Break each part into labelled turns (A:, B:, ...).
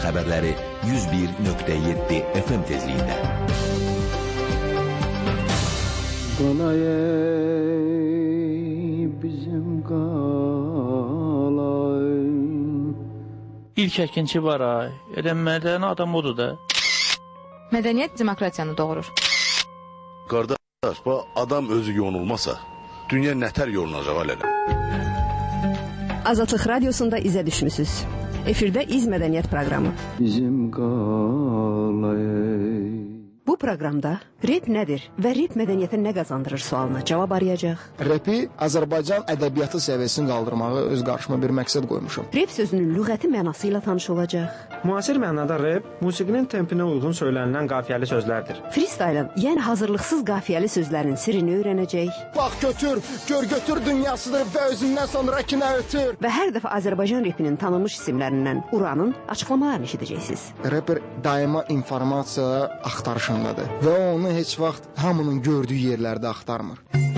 A: Xəbərləri 101.7 FM tezliyində.
B: Qalay bizim qalay.
C: İlk əkinçi var ay. Mədəni adam odur da.
D: Mədəniyyət demokratiyanı doğurur.
E: Qardaş, bu adam özü yonulmasa, dünya nətər yolunacaq alələ?
F: Azadlıq Radiosunda izə düşmüsünüz. Efirdə İz Mədəniyyət proqramı.
B: Bizim qalay.
F: Bu proqramda rep nədir və rep mədəniyyətə nə qazandırır sualına cavab arayacaq.
G: Repi Azərbaycan ədəbiyyatı səviyyəsini qaldırmağı öz qarşıma bir məqsəd qoymuşum.
F: Rep sözünün lüğəti mənası ilə tanış olacaq.
H: Müasir mənada rep, musiqinin tempinə uyğun söylənilən qafiyəli sözlərdir.
F: Freestyle, yəni hazırlıqsız qafiyəli sözlərin sirrini öyrənəcək.
G: Bax götür, gör götür dünyasıdır və özündən sonrakına ötür.
F: Və hər dəfə Azərbaycan repinin tanınmış isimlərindən Uranın açıqlamalarını eşidəcəksiniz.
G: Reper daima informasiya axtarışındadır və onu heç vaxt hamının gördüyü yerlərdə axtarmır.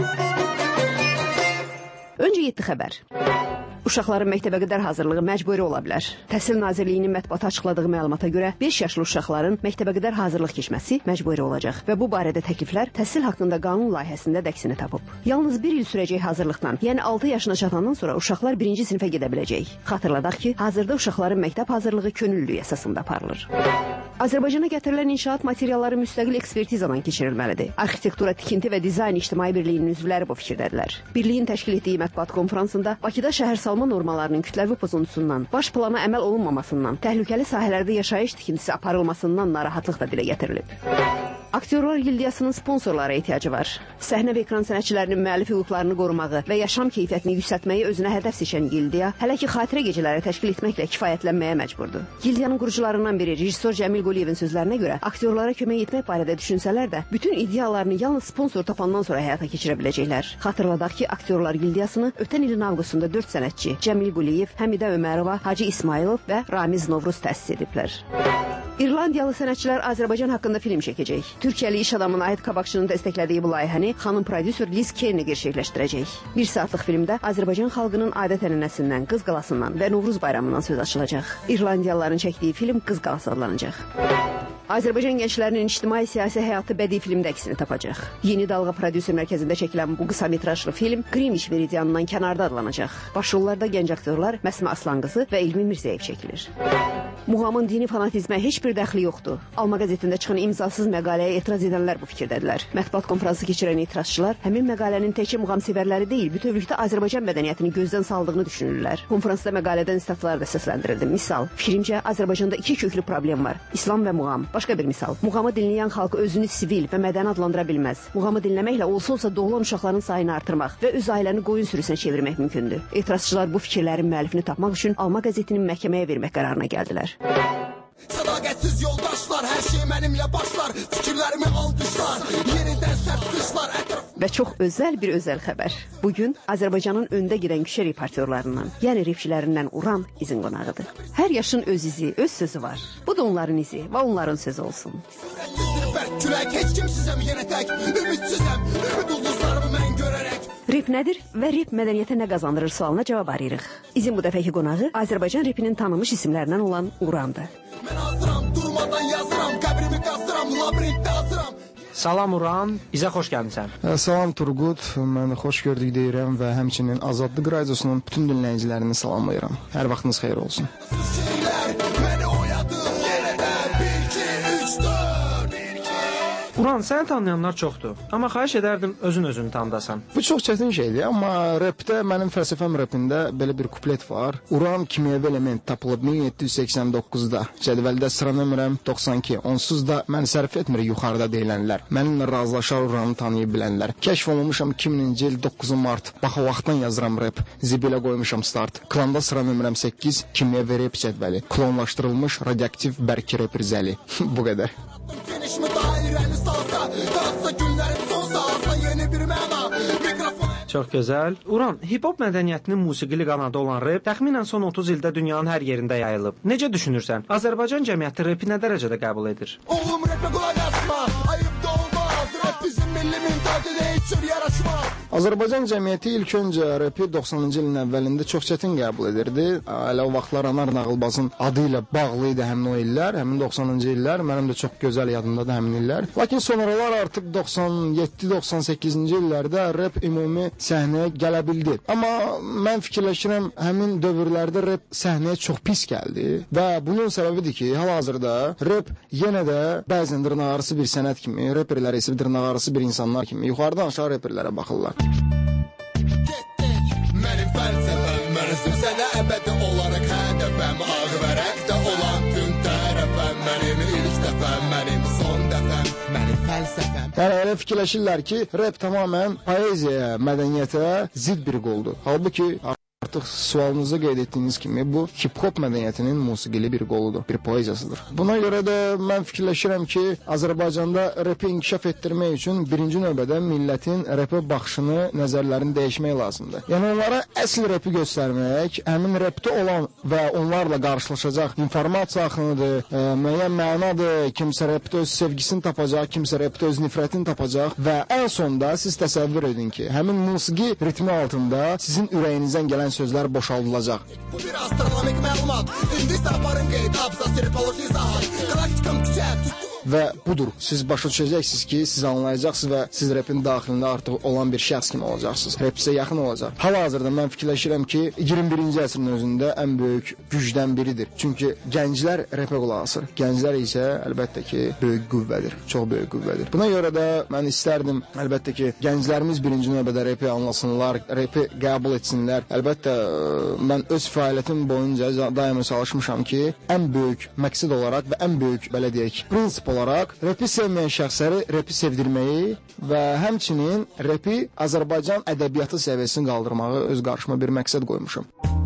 F: Öncə 7 xəbər. Uşaqların məktəbə qədər hazırlığı məcburi ola bilər. Təhsil Nazirliyinin mətbuata açıqladığı məlumata görə 5 yaşlı uşaqların məktəbə qədər hazırlıq keçməsi məcburi olacaq və bu barədə təkliflər təhsil haqqında qanun layihəsində də əksini tapıb. Yalnız 1 il sürəcək hazırlıqdan, yəni 6 yaşına çatandan sonra uşaqlar 1-ci sinifə gedə biləcək. Xatırladaq ki, hazırda uşaqların məktəb hazırlığı könüllülük əsasında aparılır. Azərbaycana gətirilən inşaat materialları müstəqil ekspertizadan keçirilməlidir. Arxitektura, tikinti və dizayn ictimai birliyinin üzvləri bu fikirdədirlər. Birliyin təşkil etdiyi mətbuat konfransında Bakıda şəhərsalma normalarının kütləvi pozuntusundan, baş plana əməl olunmamasından, təhlükəli sahələrdə yaşayış tikintisi aparılmasından narahatlıq da dilə gətirilib. Aktyorlar Gildiyasının sponsorlara ehtiyacı var. Səhnə və ekran sənətçilərinin müəllif hüquqlarını qorumağı və yaşam keyfiyyətini yüksəltməyi özünə hədəf seçən Gildiya, hələ ki xatirə gecələri təşkil etməklə kifayətlənməyə məcburdur. Gildiyanın qurucularından biri rejissor Cəmil Quliyevin sözlərinə görə, aktyorlara kömək etmək barədə düşünsələr də, bütün ideyalarını yalnız sponsor tapandan sonra həyata keçirə biləcəklər. Xatırladaq ki, Aktyorlar Gildiyasını ötən ilin avqustunda 4 sənətçi Cəmil Quliyev, Həmidə Ömərova, Hacı İsmailov və Ramiz Novruz təsis ediblər. İrlandiyalı sənətçilər Azərbaycan haqqında film çəkəcək. Türkiyəli iş adamına aid qabaqçının dəstəklədiyi bu layihəni xanım prodüser Liz Kearney gerçəkləşdirəcək. 1 saatlıq filmdə Azərbaycan xalqının adət-ənənəsindən, Qız qalasından və Novruz bayramından söz açılacaq. İrlandiyalıların çəkdiyi film Qız qalası adlanacaq. Azərbaycan gənclərinin ictimai-siyasi həyatı bədii filmdə əksini tapacaq. Yeni Dalğa prodüser mərkəzində çəkilən bu qısa metrajlı film Greenwich meridianından kənarda adlanacaq. Başrollarda gənc aktyorlar Məsmə Aslanqızı və Elmin Mirzəyev çəkilir. Muğamın dini fanatizmə heç bir dəxli yoxdur. Alma qəzetində çıxan imzasız məqaləyə etiraz edənlər bu fikirdədirlər. Mətbuat konfransı keçirən etirazçılar həmin məqalənin təkcə muğam sevərləri deyil, bütövlükdə Azərbaycan mədəniyyətini gözdən saldığını düşünürlər. Konfransda məqalədən statlar da səsləndirildi. Misal, fikrimcə Azərbaycanda 2 köklü problem var: İslam və muğam. Başqa bir misal, muğamı dinləyən xalq özünü sivil və mədəni adlandıra bilməz. Muğamı dinləməklə olsa doğulan uşaqların sayını artırmaq və öz ailəni qoyun sürüsünə çevirmək mümkündür. Etirazçılar bu fikirlərin müəllifini tapmaq üçün Alma qəzetinin məhkəməyə vermək qərarına gəldilər.
I: Sədaqətsiz yoldaşlar, hər şey mənimlə başlar, fikirlərimi alqışlar, yenidən sərt qışlar ətraf.
F: Və çox özəl bir özəl xəbər. Bugün Azərbaycanın öndə gedən küçə reportyorlarından, yəni repçilərindən Uran izin qonağıdır. Hər yaşın öz izi, öz sözü var. Bu da onların izi və onların sözü olsun.
I: Külək, heç kimsizəm yenə tək, ümidsizəm, ümid ulduzlarımı mən görərək.
F: Rep nədir və rep mədəniyyətə nə qazandırır sualına cavab arayırıq. İzin bu dəfəki qonağı Azərbaycan repinin tanınmış isimlərindən olan Urandır.
I: Mən hazıram, durmadan yazıram, qəbrimi qazdıram, labirintdə hazıram.
H: Salam Uran, izə xoş gəlmisən.
G: Salam Turqut, mən də xoş gördük deyirəm və həmçinin Azadlıq Radiosunun bütün dinləyicilərini salamlayıram. Hər vaxtınız xeyir olsun.
H: Uran, səni tanıyanlar çoxdur, amma xahiş edərdim özünü tanıdasan.
G: Bu çox çətin şeydir, amma repdə, mənim fəlsəfəm repində belə bir kuplet var. Uran kimyəvi element tapılıb 1789-da, cədvəldə sıra nömrəm 92, onsuz da məni sərf etmir yuxarıda deyilənlər. Mənimlə razılaşar Uranı tanıyıb bilənlər. Kəşf olunmuşam 2000-ci il 9 mart, bax o vaxtdan yazıram rep, zibilə qoymuşam start. Klanda sıra nömrəm 8, kimyəvi rep cədvəli, klonlaşdırılmış radioaktiv bərk rep rizəli. Bu qədər.
H: Çox gözəl. Uran, hip-hop mədəniyyətinin musiqili qanadı olan rep təxminən son 30 ildə dünyanın hər yerində yayılıb. Necə düşünürsən? Azərbaycan cəmiyyəti repi nə dərəcədə qəbul edir?
I: Oğlum repə qulaq asma, ayıb da olmaz, rep bizim Bizim milli mentalitedə heç cür yaraşmaz.
G: Azərbaycan cəmiyyəti ilk öncə rapi 90-cı ilin əvvəlində çox çətin qəbul edirdi. Hələ o vaxtlar Anar Nağılbazın adı ilə bağlı idi həmin o illər, həmin 90-cı illər. Mənim də çox gözəl yadımdadır həmin illər. Lakin sonralar artıq 97-98-ci illərdə rap ümumi səhnəyə gələ bildi. Amma mən fikirləşirəm, həmin dövrlərdə rap səhnəyə çox pis gəldi və bunun səbəbidir ki, hal-hazırda rap yenə də bəzən dırnaqarası bir sənət kimi, reperlər isə dırnaqarası bir insanlar kimi yuxarıdan aşağı reperlərə baxırlar.
I: Mənim fəlsəfəm, mənəsim sənə əbədi olaraq hədəfəm, ağ vərəqdə olan tüm tərəfəm, mənim ilk dəfəm, mənim son dəfəm, mənim fəlsəfəm.
G: Yəni elə fikirləşirlər ki, rap tamamən poeziyaya, mədəniyyətə zidd bir qoldur. Halbuki artıq sualınızda qeyd etdiyiniz kimi bu hip-hop mədəniyyətinin musiqili bir qoludur, bir poeziyasıdır. Buna görə də mən fikirləşirəm ki, Azərbaycanda rapi inkişaf etdirmək üçün birinci növbədə millətin rapə baxışını, nəzərlərini dəyişmək lazımdır. Yəni onlara əsl rapi göstərmək, həmin rapdə olan və onlarla qarşılaşacaq informasiya axınıdır, müəyyən mənadır, kimsə rapdə öz sevgisini tapacaq, kimsə rapdə öz nifrətini tapacaq və ən sonda siz təsəvvür edin ki, həmin musiqi ritmi altında sizin ürəyinizdən gələn sözlər boşaldılacaq.
I: Bu bir astronomik məlumat. İndi isə aparın qeyd, abzas repoloji izahat. Galaktikam küçə,
G: Və budur, siz başa düşəcəksiniz ki, siz anlayacaqsınız və siz rapin daxilində artıq olan bir şəxs kimi olacaqsınız. Rap sizə yaxın olacaq. Hal-hazırda mən fikirləşirəm ki, 21-ci əsrin özündə ən böyük gücdən biridir. Çünki gənclər rapə qulaq asır. Gənclər isə əlbəttə ki, böyük qüvvədir. Çox böyük qüvvədir. Buna görə də mən istərdim, əlbəttə ki, gənclərimiz birinci növbədə rapi anlasınlar, rapi qəbul etsinlər. Əlbəttə, mən öz fəaliyyətim boyunca daima çalışmışam ki, ən böyük məqsəd olaraq və ən böyük, belə deyək, prinsip olaraq rapi sevməyən şəxsləri rapi sevdirməyi və həmçinin rapi Azərbaycan ədəbiyyatı səviyyəsini qaldırmağı öz qarşıma bir məqsəd qoymuşam.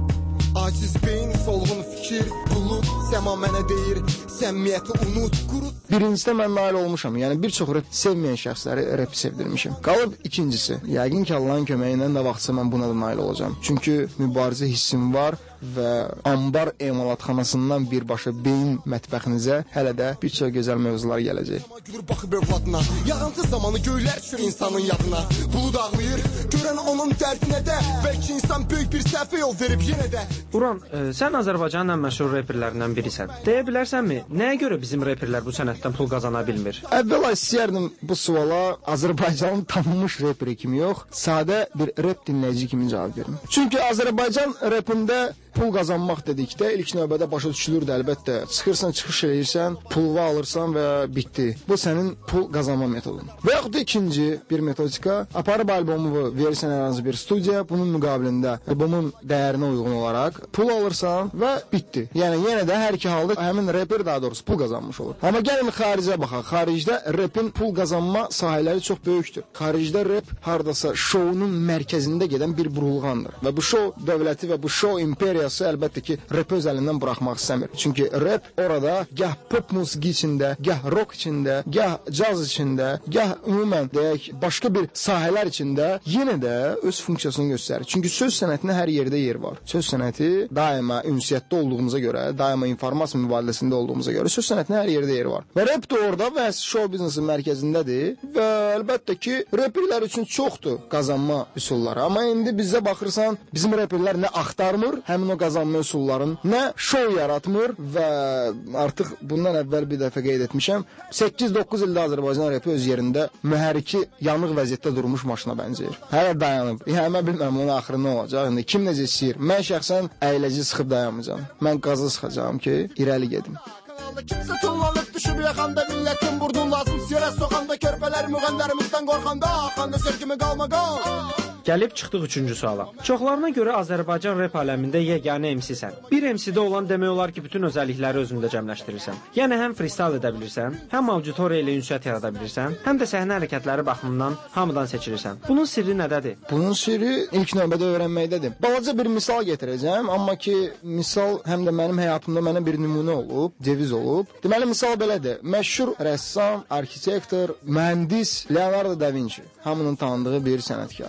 I: Aciz beyin, solğun fikir, bulut, səma mənə deyir, səmmiyyəti unut, qurut.
G: Birincisidə mən nail olmuşam, yəni bir çox rapi sevməyən şəxsləri rapi sevdirmişim. Qalıb ikincisi, yəqin ki, Allahın köməyi ilə nə vaxtsa mən buna da nail olacağam. Çünki mübarizə hissim var və ambar emalatxanasından birbaşa beyin mətbəxinizə hələ də bir çox gözəl mövzular gələcək.
I: Gülür baxıb övladına, yağıntı zamanı göylər düşür insanın yadına. Bulud ağlayır, görən onun dərdinə də, bəlkə insan böyük bir səhvə yol verib yenə də.
H: Uran, sən Azərbaycanın ən məşhur reperlərindən birisən. Deyə bilərsənmi, nəyə görə bizim reperlər bu sənətdən pul qazana bilmir?
G: Əvvəla istəyərdim bu suala Azərbaycanın tanınmış reperi kimi yox, sadə bir rep dinləyici kimi cavab verim. Çünki Azərbaycan repində pul qazanmaq dedikdə ilk növbədə başa düşülürdü, əlbəttə. Çıxırsan, çıxış eləyirsən, pulva alırsan və bitdi. Bu sənin pul qazanma metodun. Və yaxud da ikinci bir metodika, aparıb albomu verirsən hər hansı bir studiya, bunun müqabilində albomun dəyərinə uyğun olaraq pul alırsan və bitdi. Yəni yenə də hər iki halda həmin reper daha doğrusu pul qazanmış olur. Amma gəlin xaricə baxaq. Xaricdə repin pul qazanma sahələri çox böyükdür. Xaricdə rep hardasa şounun mərkəzində gedən bir burulğandır. Və bu şou dövləti və bu şou imperiya əlbəttə ki, rap öz əlindən buraxmaq istəmir. Çünki rap orada gah pop musiqi içində, gah rock içində, gah caz içində, gah ümumən deyək, başqa bir sahələr içində yenə də öz funksiyasını göstərir. Çünki söz sənətində hər yerdə yer var. Söz sənəti daima ünsiyyətdə olduğumuza görə, daima informasiya mübadiləsində olduğumuza görə söz sənətində hər yerdə yer var. Və rap də orada və show biznesin mərkəzindədir və əlbəttə ki, rapperlər üçün çoxdur qazanma üsulları. Amma indi bizə baxırsan, bizim rapperlər nə axtarmır, həmin o qazanma üsulların, nə şou yaratmır və artıq bundan əvvəl bir dəfə qeyd etmişəm, 8-9 ildə Azərbaycan rapi öz yerində mühərriki yanıq vəziyyətdə durmuş maşına bənzəyir. Hələ dayanıb. Yəni mən bilmirəm onun axırı nə olacaq. İndi kim necə istəyir? Mən şəxsən əyləci sıxıb dayanmayacağam. Mən qazı sıxacağam ki, irəli gedim.
I: Kimsə tullanıb düşüb yaxanda millətin burdun lazım siyərə soxanda körpələr müğənlərimizdən qorxanda axanda sevgimi qalma qal.
H: Gəlib çıxdıq üçüncü suala. Çoxlarına görə Azərbaycan rep aləmində yeganə MC-sən. Bir MC-də olan demək olar ki, bütün özəllikləri özündə cəmləşdirirsən. Yəni həm freestyle edə bilirsən, həm auditoriya ilə ünsiyyət yarada bilirsən, həm də səhnə hərəkətləri baxımından hamıdan seçilirsən. Bunun sirri nədədir?
G: Bunun sirri ilk növbədə öyrənməkdədir. Balaca bir misal gətirəcəm, amma ki, misal həm də mənim həyatımda mənə bir nümunə olub, ceviz olub. Deməli, misal belədir. Məşhur rəssam, arxitektor, mühəndis Leonardo da Vinci. Hamının tanıdığı bir sənətkardır.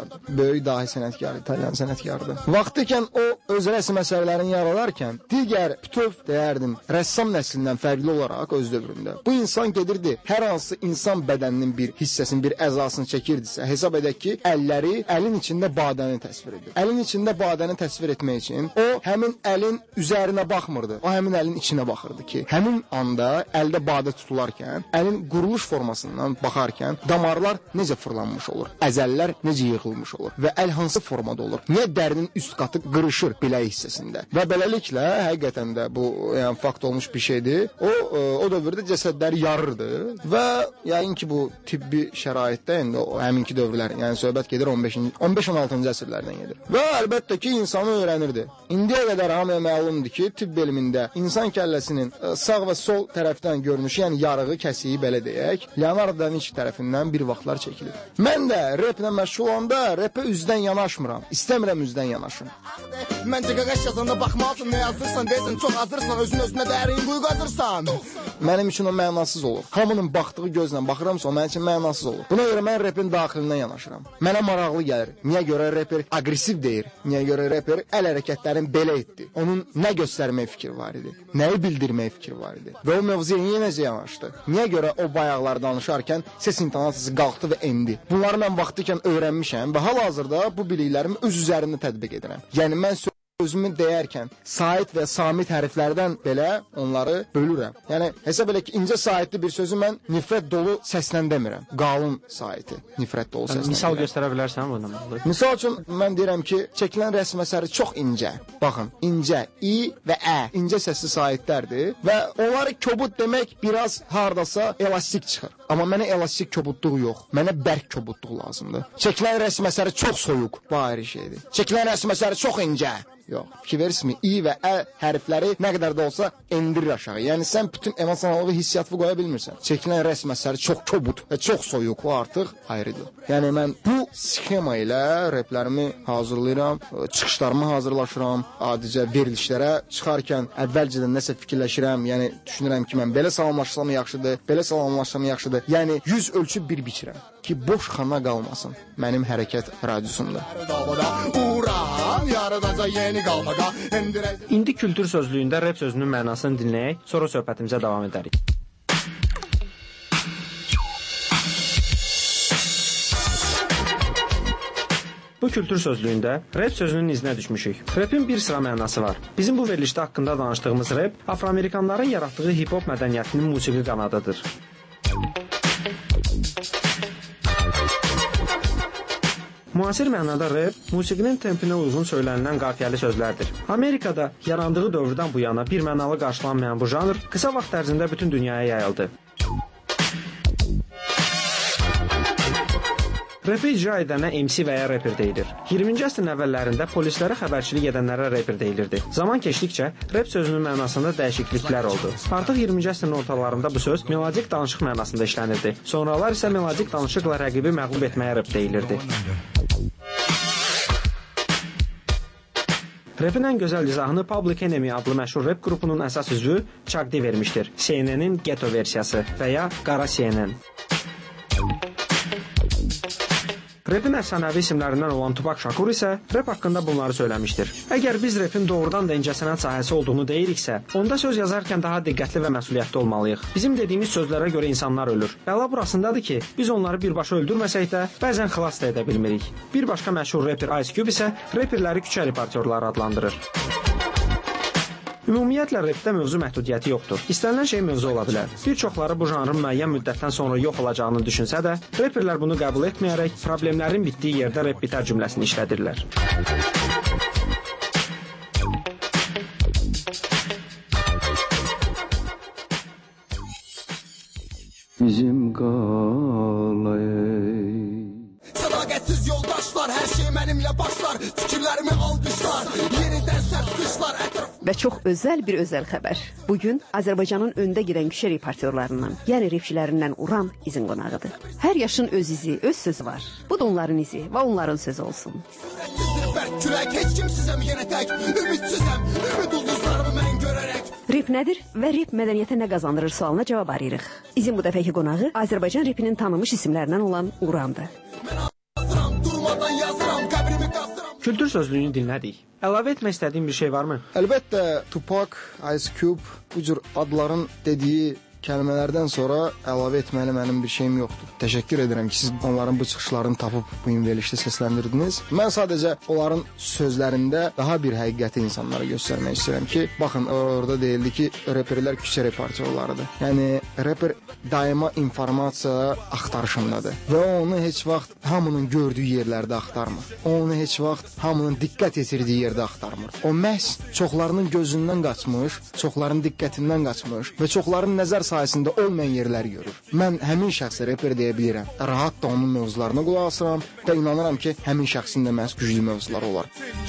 G: böyük dahi sənətkar, İtalyan sənətkarıdır. Vaxtıkən o öz rəsm əsərlərini yaradarkən digər bütöv deyərdim rəssam nəslindən fərqli olaraq öz dövründə. Bu insan gedirdi, hər hansı insan bədəninin bir hissəsini, bir əzasını çəkirdisə, hesab edək ki, əlləri əlin içində badəni təsvir edir. Əlin içində badəni təsvir etmək üçün o həmin əlin üzərinə baxmırdı. O həmin əlin içinə baxırdı ki, həmin anda əldə badə tutularkən, əlin quruluş formasından baxarkən damarlar necə fırlanmış olur, əzəllər necə yığılmış olur və əl hansı formada olur, niyə dərinin üst qatı qırışır bilək hissəsində. Və beləliklə, həqiqətən də bu yəni, fakt olmuş bir şeydir. O dövrdə cəsədləri yarırdı və yəqin ki, bu tibbi şəraitdə indi o həminki dövrlər, yəni söhbət gedir 15-16-cı əsrlərdən gedir. Və əlbəttə ki, insanı öyrənirdi. İndiyə qədər hamıya məlumdur ki, tibb elmində insan kəlləsinin sağ və sol tərəfdən görünüşü, yəni yarığı, kəsiyi belə deyək, Leonardo da Vinci tərəfindən bir vaxtlar çəkilir. Mən də replə məşğul olanda repə üzdən yanaşmıram. İstəmirəm üzdən yanaşım.
I: Məncə qaqaş yazanda baxmalısın, nə yazırsan deyirsən, çox azırsan, özünə dərin quyu qazırsan.
G: Mənim üçün o mənasız olur. Hamının baxdığı gözlə baxıramsa o mənim üçün mənasız olur. Buna görə mən repin daxilindən yanaşıram. Mənə maraqlı gəlir. Niyə görə reper aqressiv deyir? Niyə görə reper əl hərəkətlərini belə etdi? Onun nə göstərmək fikri var idi? Nəyi bildirmək fikri var idi? Və o mövzuya necə yanaşdı? Niyə görə o bayaqlar danışarkən ses intonasiyası qalxdı və endi? Bunları mən vaxtıkən öyrənmişəm və hal-hazırda bu biliklərimi öz üzərimdə tətbiq edirəm. Yəni mən sözümü deyərkən sait və samit hərflərdən belə onları bölürəm. Yəni hesab elə ki, incə saitli bir sözü mən nifrət dolu səslə demirəm. Qalın saiti, nifrət dolu səslə.
H: Misal göstərə bilərsən bundan?
G: Misal üçün mən deyirəm ki, çəkilən rəsm əsəri çox incə. Baxın, incə, i və ə, incə səsli saitlərdir və onları kobud demək biraz hardasa elastik çıxır. Amma mənə elastik kobudluq yox. Mənə bərk kobudluq lazımdır. Çəkilən rəsm əsəri çox soyuq. Bu ayrı şeydir. Çəkilən rəsm əsəri çox incə. Yox, fikir verirsiniz, i və ə hərfləri nə qədər də olsa endirir aşağı. Yəni sən bütün emosionallığı, hissiyatı qoya bilmirsən. Çəkilən rəsm əsəri çox kobud və çox soyuq, o artıq ayrıdır. Yəni mən bu sxema ilə replərimi hazırlayıram, çıxışlarımı hazırlaşıram, adicə verilişlərə çıxarkən əvvəlcədən nəsə fikirləşirəm, yəni düşünürəm ki, mən belə salamlaşsam yaxşıdır, belə salamlaşsam yaxşıdır. Yəni 100 ölçüb bir biçirəm ki, boş xana qalmasın mənim hərəkət radiusumda.
H: İndi kültür sözlüyündə rep sözünün mənasını dinləyək, sonra söhbətimizə davam edərik. Bu kültür sözlüyündə rep sözünün izinə düşmüşük. Repin bir sıra mənası var. Bizim bu verilişdə haqqında danışdığımız rep afroamerikanların yaratdığı hip-hop mədəniyyətinin musiqi qanadıdır. Müasir mənada rep, musiqinin tempinə uyğun söylənilən qafiyəli sözlərdir. Amerikada yarandığı dövrdən bu yana bir mənalı qarşılanmayan bu janr qısa vaxt ərzində bütün dünyaya yayıldı. Repi icra edənə MC və ya reper deyilir. 20-ci əsrin əvvəllərində polislərə xəbərçilik edənlərə reper deyilirdi. Zaman keçdikcə rep sözünün mənasında dəyişikliklər oldu. Artıq 20-ci əsrin ortalarında bu söz melodik danışıq mənasında işlənirdi. Sonralar isə melodik danışıqla rəqibi məğlub etməyə rep deyilirdi. Repin ən gözəl izahını Public Enemy adlı məşhur rep qrupunun əsas üzvü Chuck D vermişdir. CNN-in Ghetto versiyası və ya Qara CNN. Repin əfsanəvi isimlərindən olan Tupac Shakur isə rep haqqında bunları söyləmişdir. Əgər biz repin doğrudan da incəsənət sahəsi olduğunu deyiriksə, onda söz yazarkən daha diqqətli və məsuliyyətli olmalıyıq. Bizim dediyimiz sözlərə görə insanlar ölür. Bəla burasındadır ki, biz onları birbaşa öldürməsək də, bəzən xilas da edə bilmirik. Bir başqa məşhur reper Ice Cube isə reperləri küçə reportyorları adlandırır. Ümumiyyətlə repdə mövzu məhdudiyyəti yoxdur. İstənilən şey mövzu ola bilər. Bir çoxları bu janrın müəyyən müddətdən sonra yox olacağını düşünsə də, reperlər bunu qəbul etməyərək problemlərin bitdiyi yerdə rep bitər cümləsini işlədirlər.
B: Bizim qalay.
I: Sədaqətsiz yoldaşlar, hər şey mənimlə başlar, fikirlərimi alqışlar, yenidən sərt qışlar ətraf.
F: Və çox özəl bir özəl xəbər. Bugün Azərbaycanın öndə gedən küçə reportyorlarından, yəni repçilərindən Uran izin qonağıdır. Hər yaşın öz izi, öz sözü var. Bu da onların izi və onların sözü olsun.
I: Kürək, heç kimsizəm yenə tək, ümidsizəm, ümid ulduzlarımı mən görərək.
F: Rep nədir və rep mədəniyyətə nə qazandırır sualına cavab arayırıq. İzin bu dəfəki qonağı Azərbaycan repinin tanınmış isimlərindən olan Urandır.
I: Mən azıram, durmadan yazıram, qəbir
H: Kültür sözlüyünü dinlədik. Əlavə etmək istədiyin bir şey varmı?
G: Əlbəttə Tupac, Ice Cube bu cür adların dediyi kəlmələrdən sonra əlavə etməli mənim bir şeyim yoxdur. Təşəkkür edirəm ki, siz onların bu çıxışlarını tapıb bu verilişdə səsləndirdiniz. Mən sadəcə onların sözlərində daha bir həqiqəti insanlara göstərmək istəyirəm ki, baxın, orada deyildi ki, reperlər küçə reportyorlarıdır. Yəni, reper daima informasiya axtarışındadır və onu heç vaxt hamının gördüyü yerlərdə axtarmır. Onu heç vaxt hamının diqqət yetirdiyi yerdə axtarmır. O məhz çoxlarının gözündən qaçmış, çoxlarının diqqətindən qaçmış və çoxların nəzər sayəsində olmayan yerləri görür. Mən həmin şəxsə reper deyə bilirəm. Rahat da onun mövzularına qulaq asıram və inanıram ki, həmin şəxsin də məhz güclü mövzuları olar.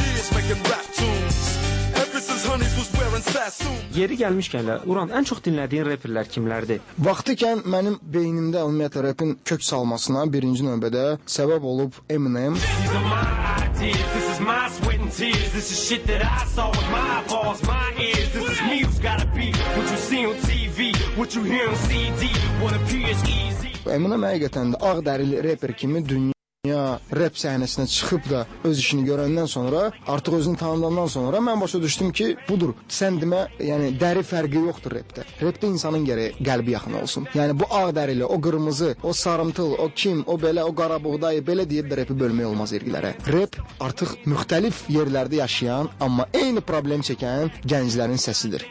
H: Yeri gəlmişkən, Uran, ən çox dinlədiyin reperlər kimlərdir?
G: Vaxtıkən mənim beynimdə ümumiyyətlə repin kök salmasına birinci növbədə səbəb olub Eminem. This is my sweat and tears. This is shit that I saw with my balls, my ears. This is me who's gotta be what you see on TV, what you hear on CD, what appears easy. Eminem həqiqətən də ağ dərili reper kimi dünya rap səhnesinə çıxıb da öz işini görəndən sonra, artıq özünü tanıdandan sonra mən başa düşdüm ki, budur, sən demə, yəni dəri fərqi yoxdur rapdə. Rapdə insanın gərək qəlbi yaxın olsun. Yəni bu ağ dərili, o qırmızı, o sarımtıl, o kim, o belə, o qara buğdayı, belə deyib də rapi bölmək olmaz ergilərə. Rap artıq müxtəlif yerlərdə yaşayan, amma eyni problem çəkən gənclərin səsidir.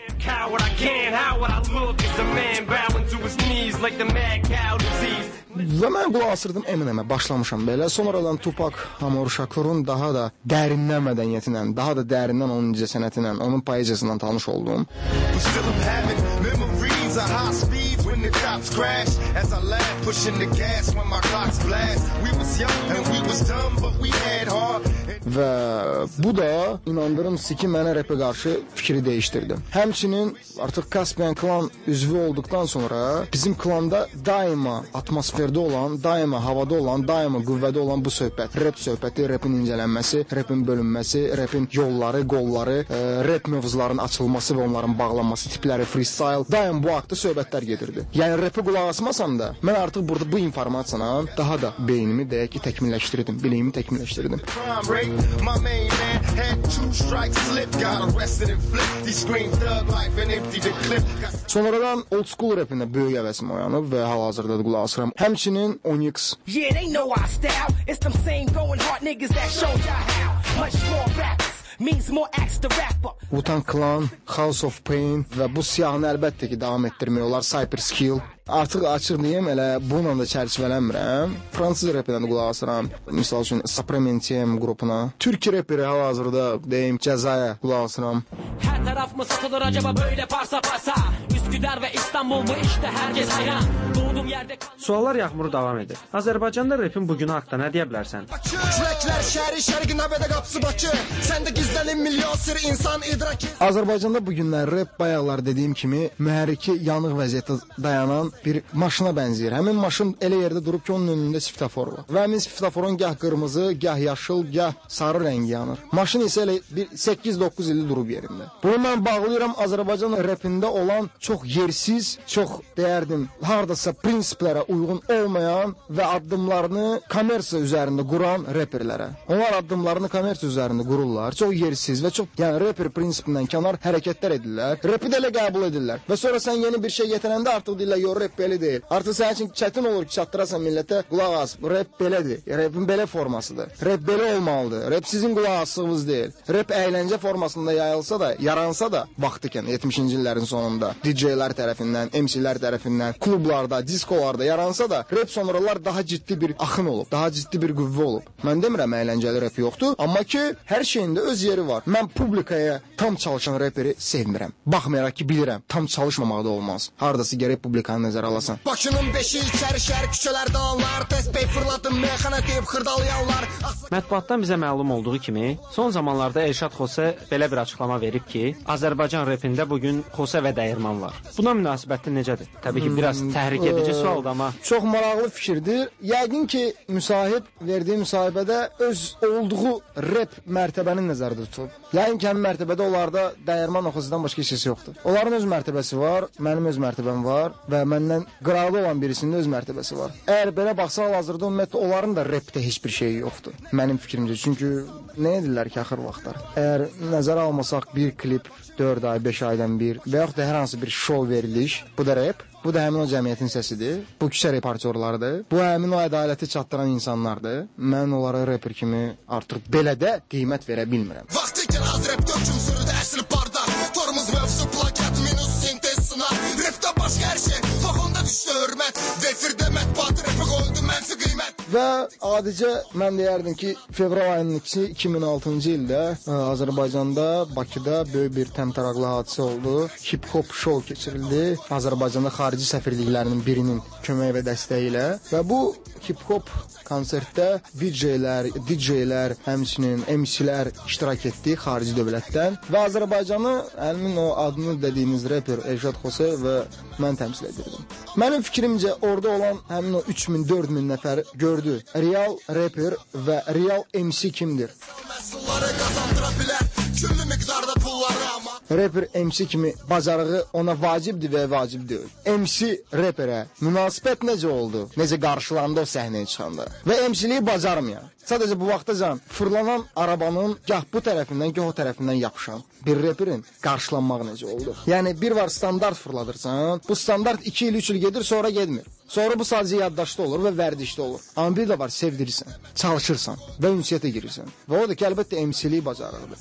G: Və mən qulaq asırdım Eminemə, başlamışam belə. Sonradan Tupac Amaru Shakur'un daha da dərindən mədəniyyətinə, daha da dərindən onun incəsənətinə, onun poeziyasından tanış oldum. Və bu da inandırım sizi ki, mənə rapə qarşı fikri dəyişdirdi. Həmçinin artıq Caspian Klan üzvü olduqdan sonra bizim klanda daima atmosferdə olan, daima havada olan, daima qüvvədə olan bu söhbət. Rap söhbəti, rapin incələnməsi, rapin bölünməsi, rapin yolları, qolları, rap mövzuların açılması və onların bağlanması, tipləri, freestyle, daim bu haqda söhbətlər gedirdi. Yəni rapə qulaq asmasam da, mən artıq burada bu informasiyanı daha da beynimi deyək ki, təkmilləşdirdim, biliyimi təkmilləşdirdim. Sonradan old school rapində böyük həvəsim oyanıb və hal-hazırda da qulaq asıram. Həmçinin Onyx. Wu-Tang Clan, House of Pain və bu siyahını əlbəttə ki, davam etdirmək olar. Cypress Hill. Artıq açıq deyim, elə bununla da çərçivələnmirəm. Fransız rapindən qulaq asıram. Misal üçün Suprementiem qrupuna. Türk raperi hal-hazırda deyim Cəzaya qulaq asıram. Hər tərəf mı satılır acaba böyle parça parça? Üsküdar və İstanbul bu işdə hər kəs hayran. Doğduğum yerdə
H: Suallar yağmuru davam edir. Azərbaycanda rapin bugünü haqqında nə deyə bilərsən?
I: Kürəklər şəhəri şərqi nəbədə qapısı Bakı. Səndə gizlənir milyon sir insan idraki.
G: Azərbaycanda bu günlər rap bayaqlar dediyim kimi mühərriki yanıq vəziyyətdə dayanan bir maşına bənzəyir. Həmin maşın elə yerdə durub ki, onun önündə svetofor var. Və həmin svetoforun gah qırmızı, gah yaşıl, gah sarı rəngi yanır. Maşın isə elə bir 8-9 ildir durub yerində. Bunu mən bağlayıram Azərbaycan rapində olan çox yersiz, çox deyərdim, hardasa prinsiplərə uyğun olmayan və addımlarını kommersiya üzərində quran reperlərə. Onlar addımlarını kommersiya üzərində qururlar. Çox yersiz və çox, yəni reper prinsipindən kənar hərəkətlər edirlər. Repi də elə qəbul edirlər. Və sonra sən yeni bir şey gətirəndə artıq deyirlər, yo, rep belə deyil. Artıq sənin üçün çətin olur ki, çatdırasan millətə, qulaq as, rep belədir. Repin belə formasıdır. Rep belə olmalıdır. Rep sizin qulaq asığınız deyil. Rep əyləncə formasında yayılsa da, yaransa da, vaxtıkən 70-ci illərin sonunda DJ-lər tərəfindən, MC-lər tərəfindən, klublarda, diskolarda yaransa da, rep sonralar daha ciddi bir axın olub, daha ciddi bir qüvvə olub. Mən demirəm əyləncəli rep yoxdur, amma ki, hər şeyində öz yeri var. Mən publikaya tam çalışan reperi sevmirəm. Baxmayaraq ki, bilirəm, tam çalışmamaq da olmaz. Hardası gərək publikanı nəzərə alasan.
I: Bakının beşi içəri şəhər küçələrdə anlar, təsbih fırladım, meyxana deyib xırdalayanlar.
H: Mətbuatdan bizə məlum olduğu kimi, son zamanlarda Elşad Xose belə bir açıqlama verib ki, Azərbaycan repində bugün Xose və dəyirman var. Buna münasibətin necədir? Təbii ki, biraz təhrik edici sualdır, amma
G: çox maraqlı fikirdir. Yəqin ki, müsahib verdiyi müsahibədə öz olduğu rep mərtəbəni nəzərdə tutub. Yəqin ki, həmin mərtəbədə onlarda dəyirman oxucudan başqa heç yoxdur. Onların öz mərtəbəsi var, mənim öz mərtəbəm var və məndən qıraqda olan birisinin öz mərtəbəsi var. Əgər belə baxsaq, hazırda ümumiyyətlə onların da repdə heç bir şeyi yoxdur. Mənim fikrimcə. Çünki nə edirlər ki, axır vaxtlar? Əgər nəzərə almasaq bir klip 4 ay, 5 aydan bir və yaxud da hər hansı bir şou veriliş, bu da rap. Bu da həmin o cəmiyyətin səsidir. Bu küçə reportyorlarıdır. Bu həmin o ədaləti çatdıran insanlardır. Mən onlara rapper kimi artıq belə də qiymət verə bilmirəm.
I: Vaxtı gel az rap döküm sürüdü əsl barda. Tormuz mövzu plakat minus sintez sınav. Rapda başqa hər şey vaxonda düşdü hörmət. Vefirdə mətbuat rapi qoydu mənfi qiymət.
G: Və adicə mən deyərdim ki, fevral ayının 2006-cı ildə Azərbaycanda, Bakıda böyük bir təmtəraqlı hadisə oldu. Hip-hop show keçirildi. Azərbaycanda xarici səfirliklərinin birinin köməyi və dəstəyi ilə. Və bu hip-hop konsertdə DJ-lər, həmçinin MC-lər iştirak etdi xarici dövlətdən. Və Azərbaycanı, həmin o adını dediyiniz rapper Elşad Xosev və mən təmsil edirdim. Mənim fikrimcə orada olan həmin o 3000-4000 nəfər gördü. Real rapper və real MC kimdir? Rapper MC kimi bacarığı ona vacibdir və vacib deyil. MC rapperə münasibət necə oldu? Necə qarşılandı o səhnəyə çıxanda? Və MC-liyi bacarmayan, sadəcə bu vaxtacan fırlanan arabanın gah bu tərəfindən, gah o tərəfindən yapışan bir rapperin qarşılanmağı necə oldu? Yəni bir var standart fırladırsan, bu standart 2 il, 3 il gedir, sonra getmir. Sonra bu sadəcə yaddaşda olur və vərdişdə olur. Amma bir də var, sevdirirsən, çalışırsan və ünsiyyətə girirsən. Və o da ki, əlbəttə MC-liyi bacarıqdır.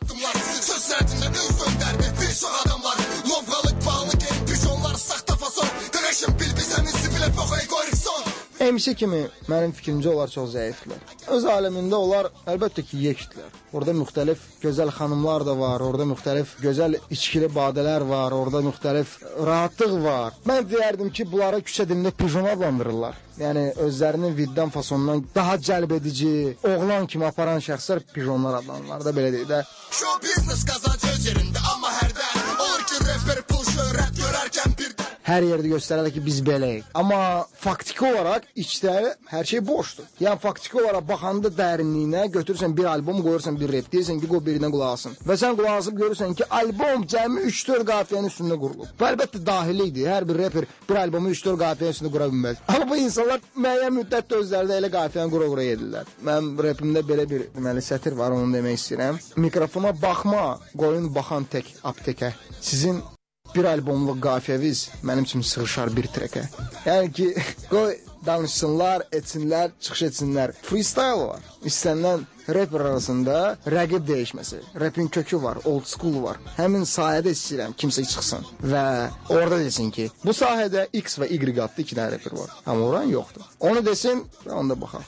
I: Söz sənətində öz döndərdi bir çox adamlar. Lovqalıq, bağlı gen, pijonlar, saxta fason. Qırışın bil bizə müzibilə foxayı qoyruq son.
G: MC kimi mənim fikrimcə onlar çox zəifdirlər. Öz aləmində onlar əlbəttə ki, yekdilər. Orada müxtəlif gözəl xanımlar da var, orada müxtəlif gözəl içkili badələr var, orada müxtəlif rahatlıq var. Mən deyərdim ki, bunlara küçə dilində pijon adlandırırlar. Yəni özlərinin viddan fasonundan daha cəlb edici, oğlan kimi aparan şəxslər pijonlar adlanırlar da, belə deyək də.
I: Show business qazancı öz yerində, amma hərdən olur ki, rapper pul şöhrət görərkən birdən.
G: Hər yerdə göstərərlər ki, biz beləyik. Amma faktiki olaraq içdə hər şey boşdur. Yəni faktiki olaraq baxanda dərinliyinə götürürsən bir albom, qoyursan bir rap, deyirsən ki, qoy birinə qulaq asın. Və sən qulaq asıb görürsən ki, albom cəmi 3-4 qafiyənin üstündə qurulub. Bu əlbəttə daxilidir. Hər bir rapper bir albomu 3-4 qafiyənin üstündə qura bilməz. Amma bu insanlar müəyyən müddətdə özlərində elə qafiyəni qura-qura edirlər. Mənim rapimdə belə bir sətir var, onu demək istəyirəm. Mikrofona baxma, qoyun baxan tək aptekə. Sizin bir albomluq qafiyəviz mənim üçün sığışar bir trekə. Yəni ki, qoy danışsınlar, etsinlər, çıxış etsinlər. Freestyle var. İstənilən rapper arasında rəqib dəyişməsi. Rapin kökü var, old school var. Həmin sahədə istəyirəm kimsə çıxsın. Və orada desin ki, bu sahədə X və Y adlı 2 dənə rapper var. Amma oran yoxdur. Onu desin və onda baxaq.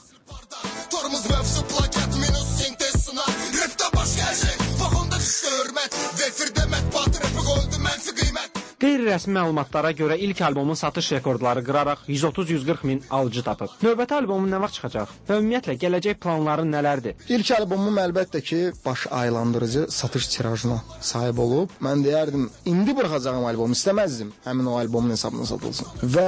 I: Tormuz mövzu plakat minus sintez sınav. Rapda başqa hər şey vaxonda düşdü hörmət. Vefirdə mətbuat rapi qoydu mənfi qiymət.
H: Qeyri-rəsmi məlumatlara görə ilk albomun satış rekordları qıraraq 130-140 min alıcı tapıb. Növbəti albomun nə vaxt çıxacaq və ümumiyyətlə gələcək planların nələrdir?
G: İlk albomum əlbəttə ki, baş aylandırıcı satış tirajına sahib olub. Mən deyərdim, indi buraxacağım albomu istəməzdim həmin o albomun hesabına satılsın. Və